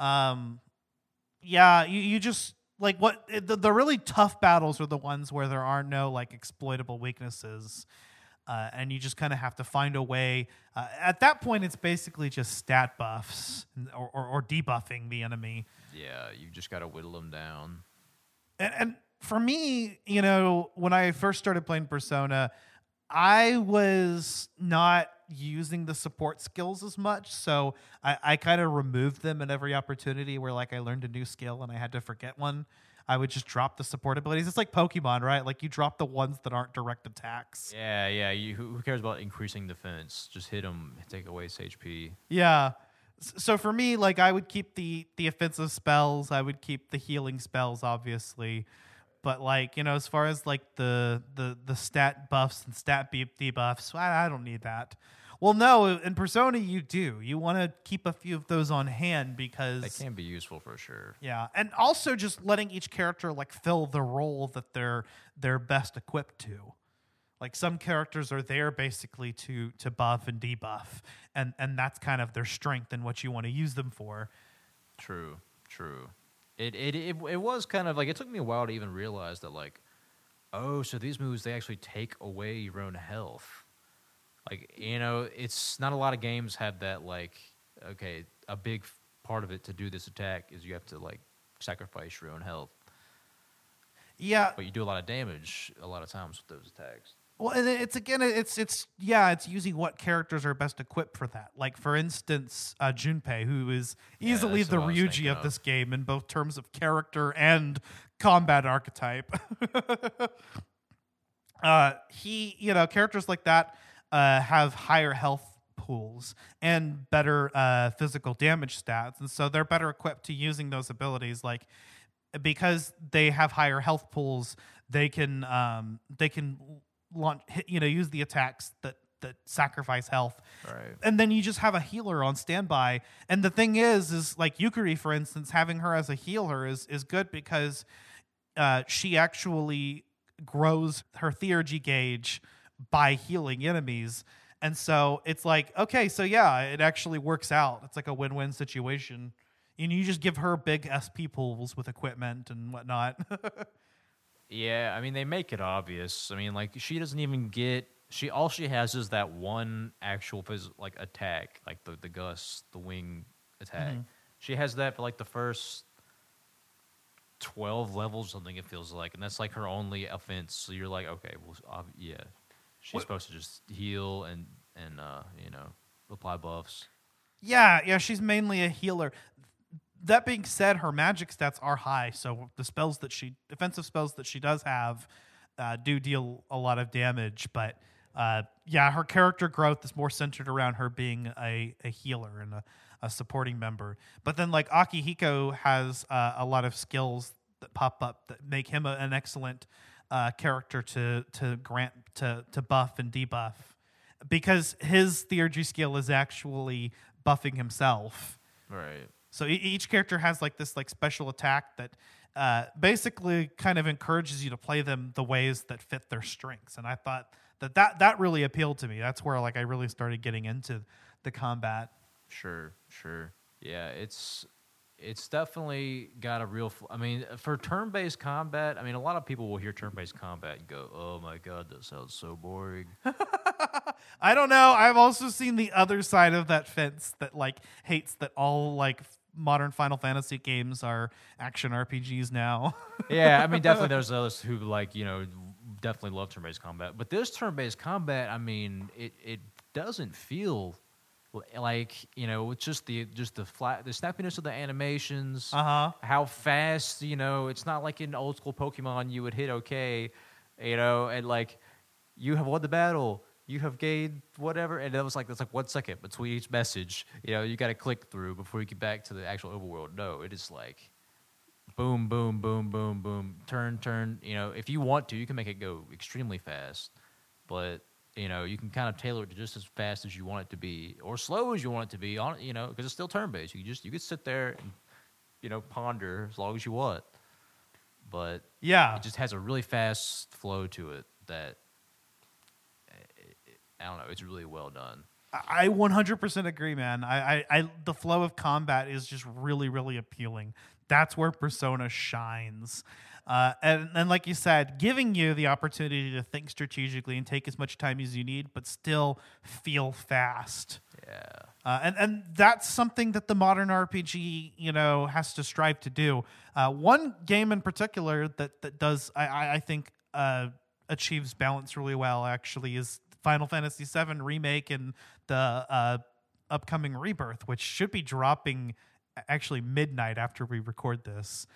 Yeah, you just like the really tough battles are the ones where there are no like exploitable weaknesses. And you just kind of have to find a way. At that point, it's basically just stat buffs or debuffing the enemy. Yeah, you just got to whittle them down. And for me, when I first started playing Persona, I was not using the support skills as much. So I kind of removed them at every opportunity where like I learned a new skill and I had to forget one. I would just drop the support abilities. It's like Pokemon, right? Like you drop the ones that aren't direct attacks. Yeah. Who cares about increasing defense? Just hit them, take away his HP. Yeah. So for me, like I would keep the offensive spells. I would keep the healing spells, obviously. But like, as far as like the stat buffs and stat debuffs, I don't need that. Well, no, in Persona you do. You want to keep a few of those on hand because they can be useful for sure. Yeah, and also just letting each character like fill the role that they're best equipped to. Like some characters are there basically to buff and debuff, and that's kind of their strength and what you want to use them for. True. It was kind of like it took me a while to even realize that like, oh, so these moves they actually take away your own health. Like, it's not a lot of games have that, like, okay, a big part of it to do this attack is you have to, like, sacrifice your own health. Yeah. But you do a lot of damage a lot of times with those attacks. Well, and it's using what characters are best equipped for that. Like, for instance, Junpei, who is easily the Ryuji of this game in both terms of character and combat archetype. Characters like that have higher health pools and better physical damage stats, and so they're better equipped to using those abilities. Like because they have higher health pools, they can launch, use the attacks that sacrifice health, right? And then you just have a healer on standby. And the thing is like Yukari, for instance, having her as a healer is good because she actually grows her theurgy gauge by healing enemies. And so it's like, okay, so yeah, it actually works out. It's like a win-win situation. And you just give her big SP pools with equipment and whatnot. Yeah, I mean, they make it obvious. I mean, like, she doesn't even get... all she has is that one actual attack, like the gust, the wing attack. Mm-hmm. She has that for, like, the first 12 levels or something, it feels like. And that's, like, her only offense. So you're like, okay, well, yeah. She's supposed to just heal and apply buffs. Yeah, she's mainly a healer. That being said, her magic stats are high, so the defensive spells that she does have do deal a lot of damage. But her character growth is more centered around her being a healer and a supporting member. But then, like Akihiko has a lot of skills that pop up that make him an excellent character to buff and debuff, because his theurgy skill is actually buffing himself. Right. So each character has like this like special attack that basically kind of encourages you to play them the ways that fit their strengths. And I thought that really appealed to me. That's where like I really started getting into the combat. Sure. Yeah, it's definitely got a real... I mean, for turn-based combat, I mean, a lot of people will hear turn-based combat and go, oh my god, that sounds so boring. I don't know. I've also seen the other side of that fence that, like, hates that all, like, modern Final Fantasy games are action RPGs now. Yeah, I mean, definitely there's those who, like, definitely love turn-based combat. But this turn-based combat, I mean, it doesn't feel... like, it's just the snappiness of the animations, how fast, it's not like in old school Pokemon you would hit okay, and like you have won the battle, you have gained whatever, and that's like 1 second between each message, you got to click through before you get back to the actual overworld. No, it is like boom, boom, boom, boom, boom, turn, if you want to, you can make it go extremely fast, but you can kind of tailor it to just as fast as you want it to be, or slow as you want it to be, because it's still turn-based. You could sit there and, ponder as long as you want. But yeah, it just has a really fast flow to it that I don't know. It's really well done. I 100% agree, man. I the flow of combat is just really, really appealing. That's where Persona shines. And like you said, giving you the opportunity to think strategically and take as much time as you need, but still feel fast. Yeah. And that's something that the modern RPG, has to strive to do. One game in particular that does, I think, achieves balance really well, actually, is Final Fantasy VII Remake and the upcoming Rebirth, which should be dropping actually midnight after we record this.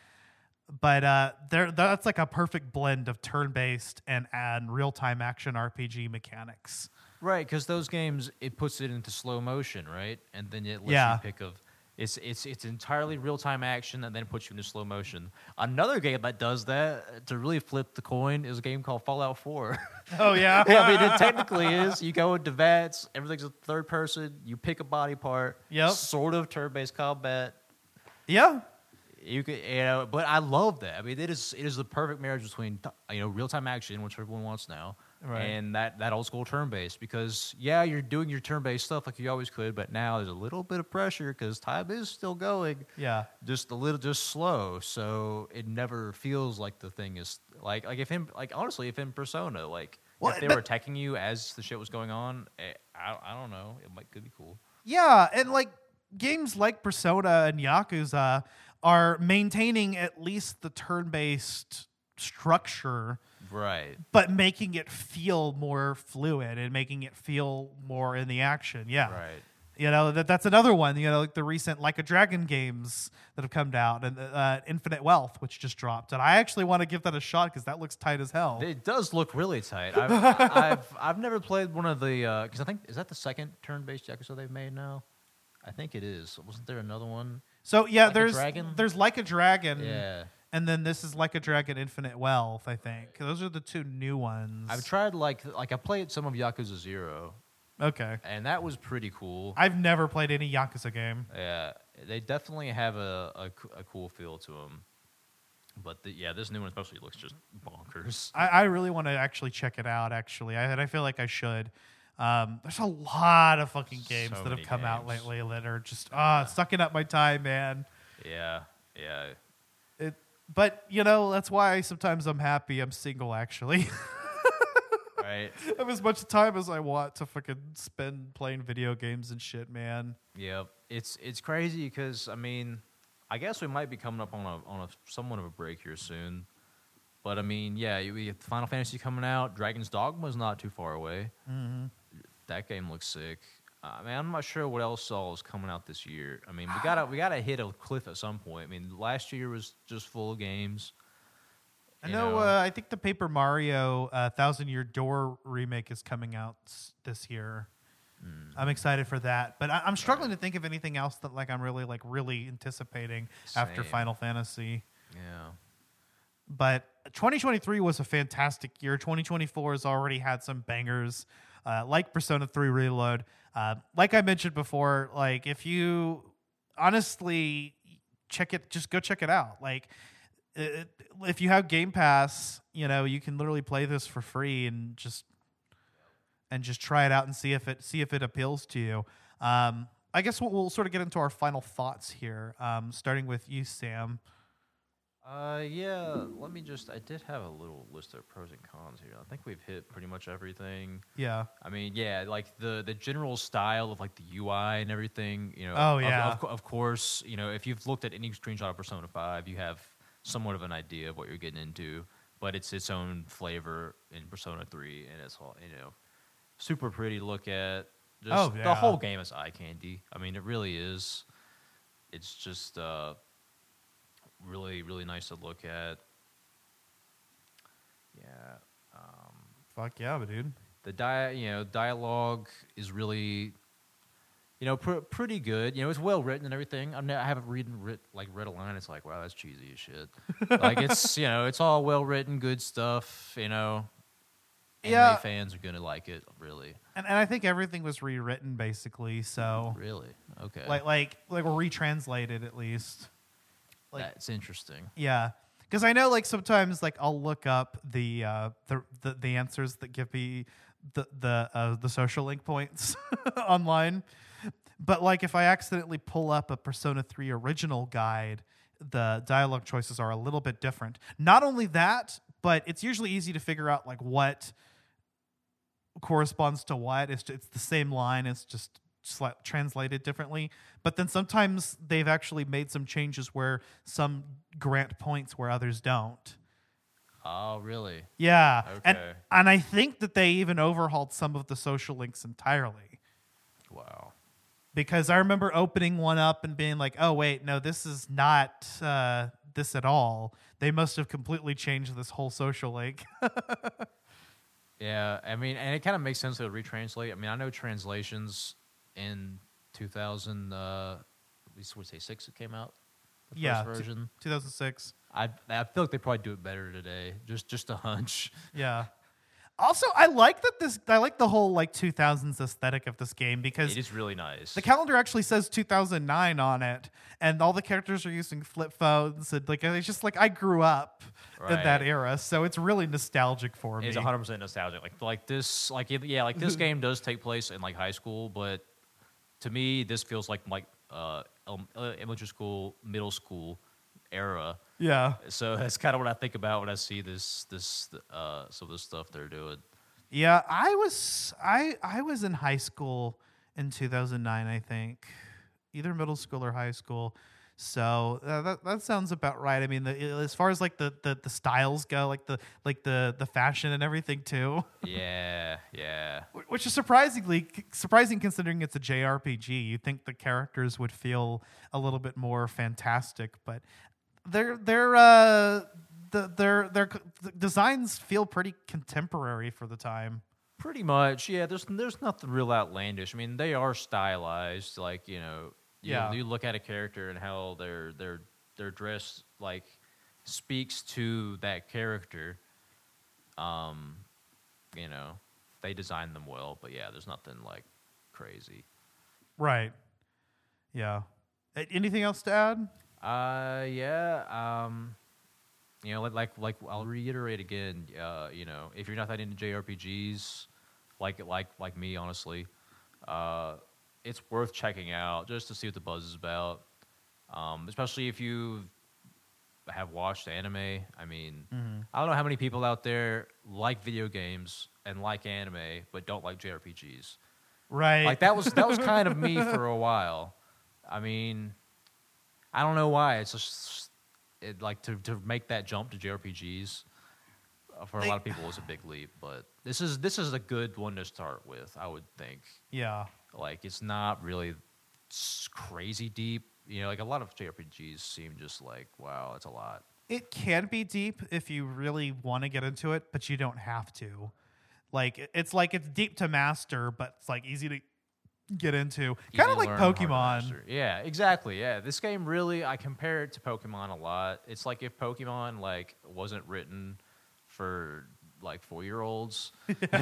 But that's like a perfect blend of turn-based and real-time action RPG mechanics. Right, because those games, it puts it into slow motion, right? And then it lets you pick of... It's entirely real-time action and then puts you into slow motion. Another game that does that, to really flip the coin, is a game called Fallout 4. Oh, yeah? Yeah, I mean, it technically is. You go into VATS, everything's a third person, you pick a body part, sort of turn-based combat. Yeah. You could, but I love that. I mean, it is the perfect marriage between real-time action, which everyone wants now, right, and that old school turn-based. Because you're doing your turn-based stuff like you always could, but now there's a little bit of pressure because time is still going. Yeah, just slow, so it never feels like the thing is honestly, if in Persona, if they were attacking you as the shit was going on, I don't know, could be cool. Yeah, and games like Persona and Yakuza are maintaining at least the turn-based structure, right? But making it feel more fluid and making it feel more in the action. Yeah, right. That's another one. Like the recent Like a Dragon games that have come out, and Infinite Wealth, which just dropped. And I actually want to give that a shot because that looks tight as hell. It does look really tight. I've never played one of the because I think, is that the second turn-based Yakuza they've made now? I think it is. Wasn't there another one? So yeah, Like there's Like a Dragon. Yeah. And then this is Like a Dragon Infinite Wealth, I think. Those are the two new ones. I've tried I played some of Yakuza 0. Okay. And that was pretty cool. I've never played any Yakuza game. Yeah. They definitely have a cool feel to them. But this new one especially looks just bonkers. I really want to actually check it out, actually. I feel like I should. There's a lot of fucking games that have come out lately that are just sucking up my time, man. Yeah. But that's why sometimes I'm happy I'm single, actually. Right. I have as much time as I want to fucking spend playing video games and shit, man. Yeah, it's crazy because I guess we might be coming up on a somewhat of a break here soon. But we have Final Fantasy coming out. Dragon's Dogma is not too far away. Mm-hmm. That game looks sick. I'm not sure what else all is coming out this year. We gotta hit a cliff at some point. Last year was just full of games. I know. I think the Paper Mario 1,000-Year Door remake is coming out this year. I'm excited for that, but I'm struggling to think of anything else that I'm really anticipating after Final Fantasy. Yeah. But 2023 was a fantastic year. 2024 has already had some bangers, like Persona 3 Reload. Like I mentioned before, if you honestly just go check it out. If you have Game Pass, you can literally play this for free and just try it out and see if it appeals to you. I guess we'll sort of get into our final thoughts here, starting with you, Sam. Let me I did have a little list of pros and cons here. I think we've hit pretty much everything. Yeah. The general style of the UI and everything, Oh, yeah. Of course, if you've looked at any screenshot of Persona 5, you have somewhat of an idea of what you're getting into, but it's its own flavor in Persona 3, and it's all, super pretty to look at. Just the whole game is eye candy. It really is. It's just really, really nice to look at. Yeah. Fuck yeah, dude. The dialogue is really, pretty good. It's well written and everything. I haven't read a line. It's wow, that's cheesy as shit. It's it's all well written, good stuff. Anime fans are gonna like it, really. And I think everything was rewritten basically. So really, okay, like retranslated at least. That's interesting. Yeah, because I know sometimes I'll look up the answers that give me the social link points online. But like if I accidentally pull up a Persona 3 original guide, the dialogue choices are a little bit different. Not only that, but it's usually easy to figure out like what corresponds to what. It's the same line. It's just translated differently. But then sometimes they've actually made some changes where some grant points where others don't. Oh, really? Yeah. Okay. And I think that they even overhauled some of the social links entirely. Wow. Because I remember opening one up and being like, oh, wait, no, this is not this at all. They must have completely changed this whole social link. Yeah, I mean, and it kind of makes sense to retranslate. I mean, I know translations in 2000, we would say 6 it came out, the Yeah, first version. 2006. I feel like they probably do it better today. Just a hunch. Yeah. Also, I like the whole like 2000s aesthetic of this game because It is really nice. the calendar actually says 2009 on it, and all the characters are using flip phones, and like it's just like I grew up in that Right. era, so it's really nostalgic for me. It's 100% nostalgic. Like this, like this game does take place in like high school, but to me, this feels like elementary school, middle school era. Yeah. So that's kind of what I think about when I see this some of the stuff they're doing. Yeah, I was in high school in 2009, I think, either middle school or high school. So that sounds about right. I mean, as far as like the styles go, like the fashion and everything too, Yeah, yeah. which is surprising considering it's a JRPG. You'd think the characters would feel a little bit more fantastic, but their designs feel pretty contemporary for the time. Pretty much, yeah. There's nothing real outlandish. I mean, they are stylized. Like you look at a character and how their dress like speaks to that character. They designed them well, but yeah, there's nothing like crazy. Right. Yeah. Anything else to add? Yeah. Like I'll reiterate again. If you're not that into JRPGs, like me, honestly, it's worth checking out just to see what the buzz is about. Especially if you have watched anime. I mean, I don't know how many people out there like video games and like anime, but don't like JRPGs. Right. Like that was kind of me for a while. I mean, I don't know why. It's just to make that jump to JRPGs for a lot of people was a big leap. But this is a good one to start with, I would think. Yeah. Like it's not really crazy deep. Like a lot of JRPGs seem just like, wow, it's a lot. It can be deep if you really want to get into it, but you don't have to. It's deep to master, but it's like easy to get into. Kind of like Easy to learn, hard to Pokemon. master. Yeah, exactly. Yeah, this game really, I compare it to Pokemon a lot. It's like if Pokemon like wasn't written for like 4-year-olds.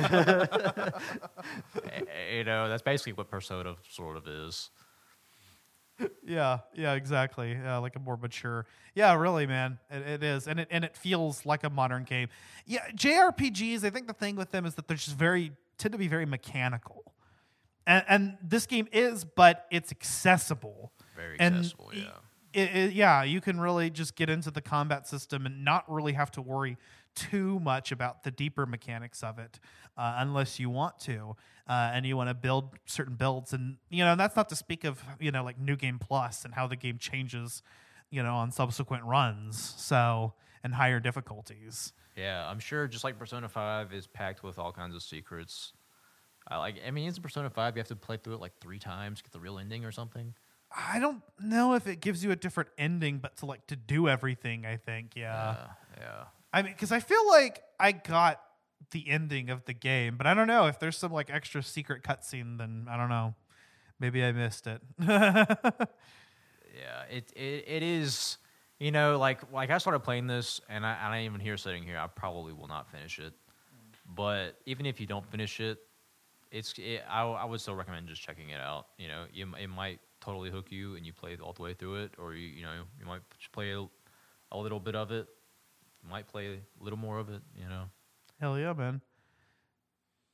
That's basically what Persona sort of is. Yeah, exactly. Like a more mature. Yeah, really, man. It is, and it feels like a modern game. Yeah, JRPGs. I think the thing with them is that they're just tend to be very mechanical, and this game is, but it's accessible. Very And accessible, yeah. You can really just get into the combat system and not really have to worry too much about the deeper mechanics of it, unless you want to, and you want to build certain builds. And that's not to speak of like New Game Plus and how the game changes, on subsequent runs. So and higher difficulties. Yeah, I'm sure just like Persona 5 is packed with all kinds of secrets. Isn't Persona 5 you have to play through it like 3 times to get the real ending or something? I don't know if it gives you a different ending, but to do everything, I think, yeah. Yeah. I mean, because I feel like I got the ending of the game, but I don't know if there's some extra secret cutscene. Then I don't know. Maybe I missed it. Yeah, it is. Like I started playing this, and I even here sitting here, I probably will not finish it. But even if you don't finish it, I would still recommend just checking it out. It might totally hook you, and you play all the way through it, or you might just play a little bit of it. You might play a little more of it. Hell yeah, man.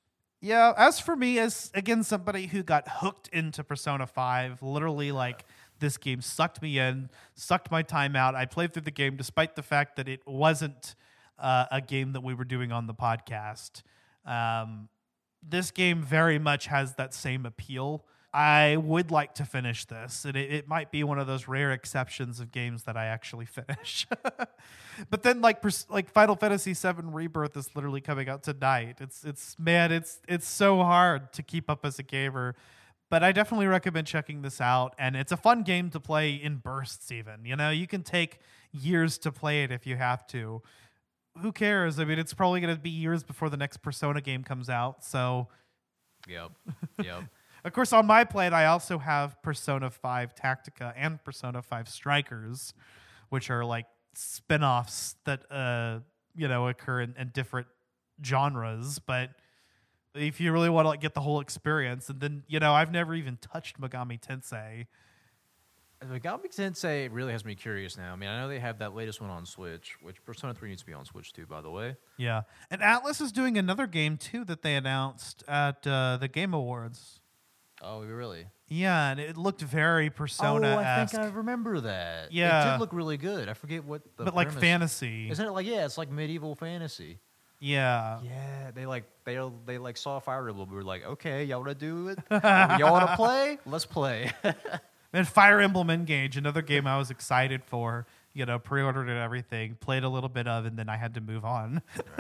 Yeah, as for me, as again somebody who got hooked into Persona 5, literally like this game sucked me in, sucked my time out. I played through the game despite the fact that it wasn't a game that we were doing on the podcast. This game very much has that same appeal. I would like to finish this, and it might be one of those rare exceptions of games that I actually finish. But then, like Final Fantasy VII Rebirth is literally coming out tonight. It's so hard to keep up as a gamer. But I definitely recommend checking this out, and it's a fun game to play in bursts. Even you can take years to play it if you have to. Who cares? I mean, it's probably going to be years before the next Persona game comes out. So, Yep. of course, on my plate, I also have Persona 5 Tactica and Persona 5 Strikers, which are like spin-offs that occur in different genres. But if you really want to get the whole experience, and then I've never even touched Megami Tensei. Megami Tensei really has me curious now. I mean, I know they have that latest one on Switch, which Persona 3 needs to be on Switch too, by the way. Yeah, and Atlas is doing another game too that they announced at the Game Awards. Oh, really? Yeah, and it looked very Persona-esque. I think I remember that. Yeah. It did look really good. I forget what the But like premise- fantasy. Isn't it like, it's like medieval fantasy. Yeah. Yeah, they saw Fire Emblem. We were like, okay, y'all want to do it? Y'all want to play? Let's play. And Fire Emblem Engage, another game I was excited for. Pre-ordered and everything, played a little bit of, and then I had to move on.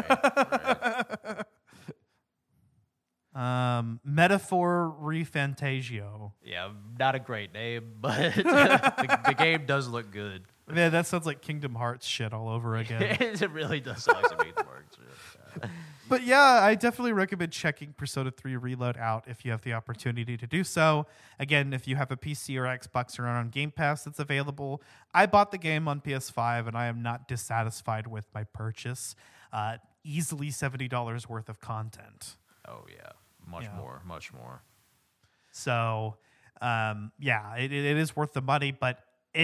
Right. Metaphor Refantasio. Yeah, not a great name, but the game does look good. Man, that sounds like Kingdom Hearts shit all over again. It really does sound like some Kingdom Hearts. But yeah, I definitely recommend checking Persona 3 Reload out if you have the opportunity to do so. Again, if you have a PC or Xbox or on Game Pass, it's available. I bought the game on PS5, and I am not dissatisfied with my purchase. Easily $70 worth of content. Oh, yeah. Much more. So, it is worth the money, but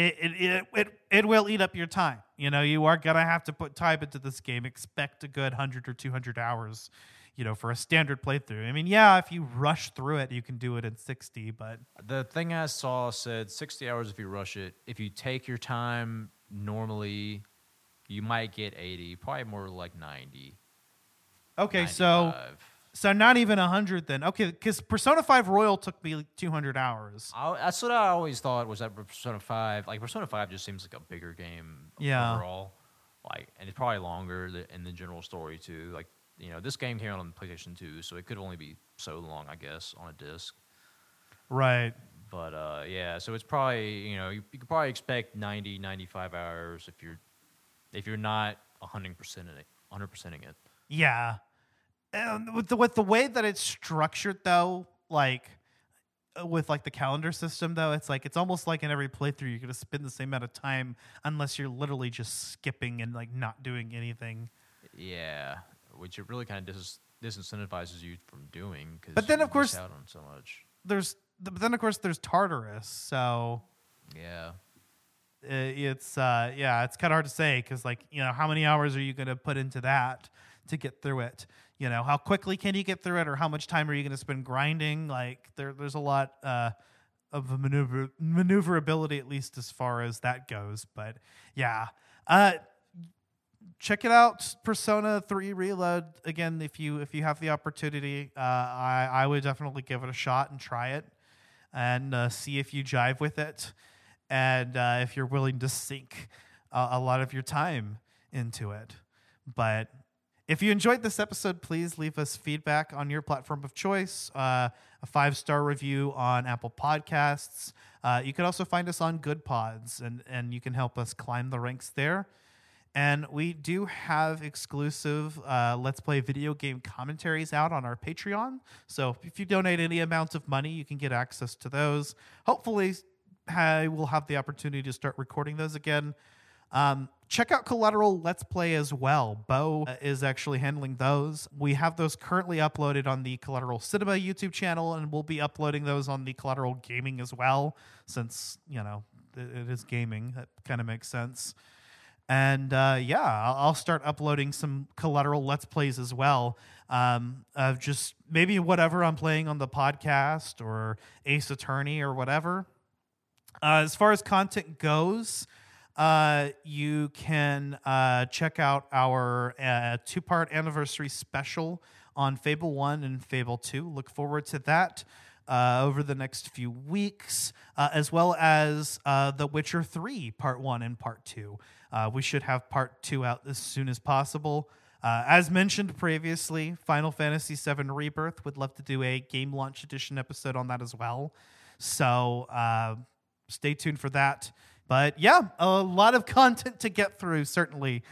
it will eat up your time. You are going to have to put time into this game. Expect a good 100 or 200 hours, for a standard playthrough. I mean, yeah, if you rush through it, you can do it in 60, but... The thing I saw said 60 hours if you rush it. If you take your time normally, you might get 80, probably more like 90. Okay, 95. so not even 100 then. Okay, because Persona 5 Royal took me 200 hours. That's what I always thought was that Persona 5. Like, Persona 5 just seems like a bigger game overall. And it's probably longer in the general story, too. Like, this game came out on PlayStation 2, so it could only be so long, I guess, on a disc. Right. But, so it's probably, you could probably expect 90, 95 hours if you're not 100%ing it. Yeah. And with the way that it's structured, though, with the calendar system, though, it's almost like in every playthrough you're going to spend the same amount of time unless you're literally just skipping and not doing anything. Yeah, which it really kind of disincentivizes you from doing. But then, of course, miss out on so much. There's Tartarus, so yeah. It's kind of hard to say because how many hours are you going to put into that to get through it? How quickly can you get through it, or how much time are you going to spend grinding? There's a lot of maneuverability, at least as far as that goes. But yeah, check it out, Persona 3 Reload. Again, if you have the opportunity, I would definitely give it a shot and try it, and see if you jive with it, and if you're willing to sink a lot of your time into it. But if you enjoyed this episode, please leave us feedback on your platform of choice, a 5-star review on Apple Podcasts. You can also find us on Good Pods, and you can help us climb the ranks there. And we do have exclusive Let's Play video game commentaries out on our Patreon. So if you donate any amount of money, you can get access to those. Hopefully, we'll have the opportunity to start recording those again. Check out Collateral Let's Play as well. Bo is actually handling those. We have those currently uploaded on the Collateral Cinema YouTube channel, and we'll be uploading those on the Collateral Gaming as well, since, it is gaming. That kind of makes sense. And I'll start uploading some Collateral Let's Plays as well. Of just maybe whatever I'm playing on the podcast or Ace Attorney or whatever. As far as content goes, you can check out our 2-part anniversary special on Fable 1 and Fable 2. Look forward to that over the next few weeks, as well as The Witcher 3 Part 1 and Part 2. We should have Part 2 out as soon as possible. As mentioned previously, Final Fantasy VII Rebirth would love to do a Game Launch Edition episode on that as well. So stay tuned for that. But yeah, a lot of content to get through, certainly,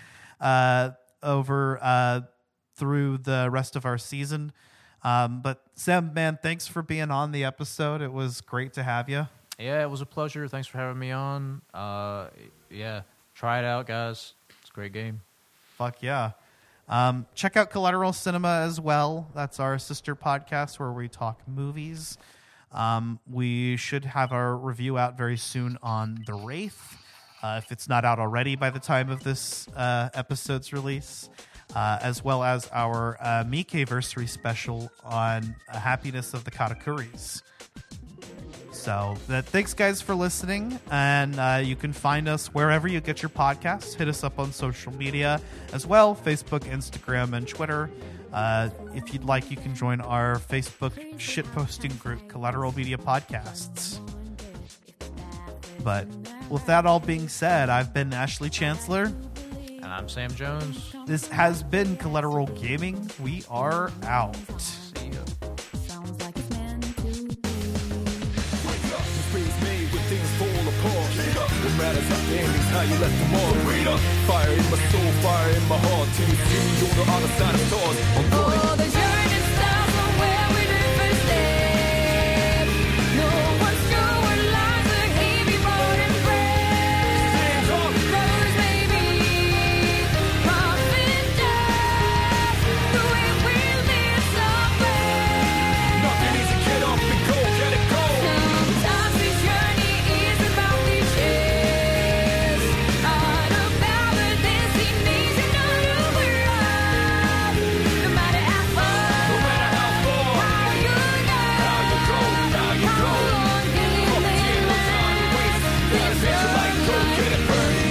over through the rest of our season. But Sam, man, thanks for being on the episode. It was great to have you. Yeah, it was a pleasure. Thanks for having me on. Yeah, try it out, guys. It's a great game. Fuck yeah. Check out Collateral Cinema as well. That's our sister podcast where we talk movies. We should have our review out very soon on The Wraith, if it's not out already by the time of this episode's release, as well as our Miike-versary special on Happiness of the Katakuris. So thanks, guys, for listening, and you can find us wherever you get your podcasts. Hit us up on social media as well, Facebook, Instagram, and Twitter. If you'd like, you can join our Facebook shitposting group, Collateral Media Podcasts. But with that all being said, I've been Ashley Chancellor. And I'm Sam Jones. This has been Collateral Gaming. We are out. See ya. What matters at the end is how you left them all. Fire in my soul, fire in my heart. Till you see me on the other side of stars. I'm going. Oh, the journey starts from where we do first step. No one's sure what lies ahead before them breath. Rose maybe, coffin death. The way we'll live somewhere. Nothing easy, get up and go, get it go. Sometimes this journey is about these years. All about the destination of the world. No matter how far, how you go, how long can it last? There's no light, go get it burning.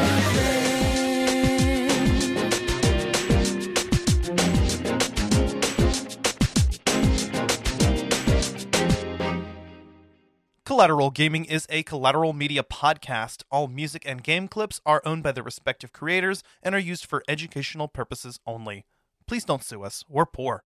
Collateral Gaming is a Collateral Media podcast. All music and game clips are owned by their respective creators and are used for educational purposes only. Please don't sue us. We're poor.